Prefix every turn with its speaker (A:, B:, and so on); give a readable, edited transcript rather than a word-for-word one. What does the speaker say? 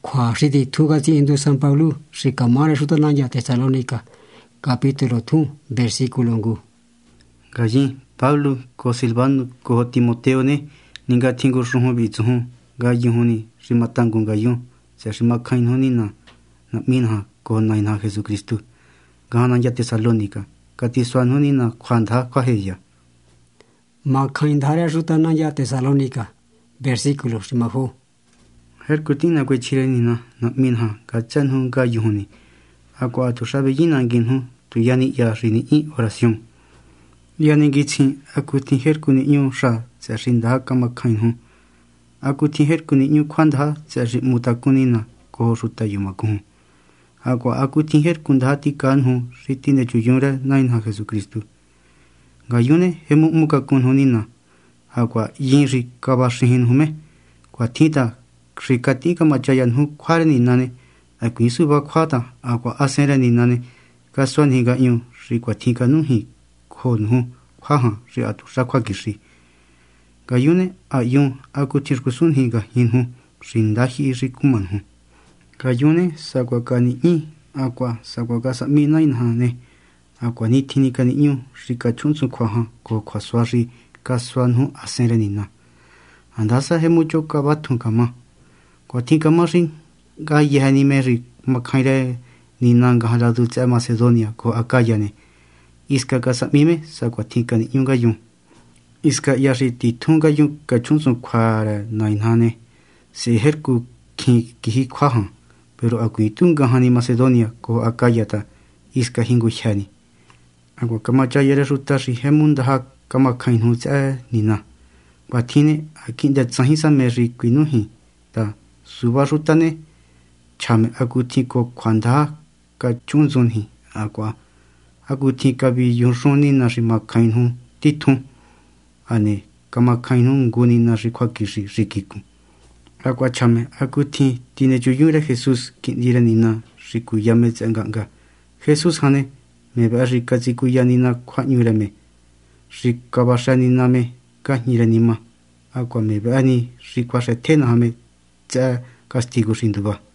A: Khóa sĩ thị thu gà indu San Pablo sĩ camare suta nanya Tesalónica capítulo 2 versículo 1.
B: Gallin Pablo ko Silvano ko Timoteo ne ninga tingo ruho bi zuhu gayin huni rimatangun gayun se rimakain huni na minha ko naina Jesucristo gana ya Tesalónica kati swan huni na khwandha kwaheya
A: Makain dhara suta nanya Tesalónica versículo rimahu
B: Herkutina kwe chirenina na minha kachan hun gayun huni ako atu sabe yinangin hu tu yani ya rini i oración yani gitsin akutin herkuni nyu sha se rinda kamakain hu akutin herkuni nyu khwandha se mutakunina ko ruta yumakun ako akutin herkunda ti kan hu ritine chuyura nainha Jesucristo gayune hemu mukakun hunina akwa yinri kabashin hume kwa tita rikati kamachayan hu khwarni nane akwisu ba khwata akwa asera ni nane kaswan higa yu rikwa tika nu hi khon hu khwaha ri atu sakwa kishi gayune ayun akutir kusun higa hinhu rindahi rikuman hu gayune sakwa kani I akwa sakwa kasa mi nain hane akwa ni tini kani yu rikachunsu khwaha ko khwaswari kaswan hu asera ni na andasa he mucho kabatun kama kwa tika marin ga yehani meri makhaire ni nanga haladu cha Macedonia ko Acaya ne iska kasa mime sakwa tika ni yunga yun iska yari ti tunga yun kachunsu khwara nainhane se herku ki khwaha pero akui tunga hani Macedonia ko Acaya ta iska hingu chani agwa kamacha yere ruta ri hemunda ha kama khain hu cha nina pathine akinda tsahisa meri kuinuhi ta suba rutane chame akuti ko khwandha ka chunzunhi akwa akuti ka bi yunshoni na rima khain hu tithu ane kama khain hu nguni na rikwa kishi rikiku akwa chame akuti tine juyure Jesus kindira nina riku yame tsanganga Jesus hane me ba rikazi ku yanina khwanyure me rikabashani name ka nyiranima akwa me bani rikwa tena hame cha castigo sin duda.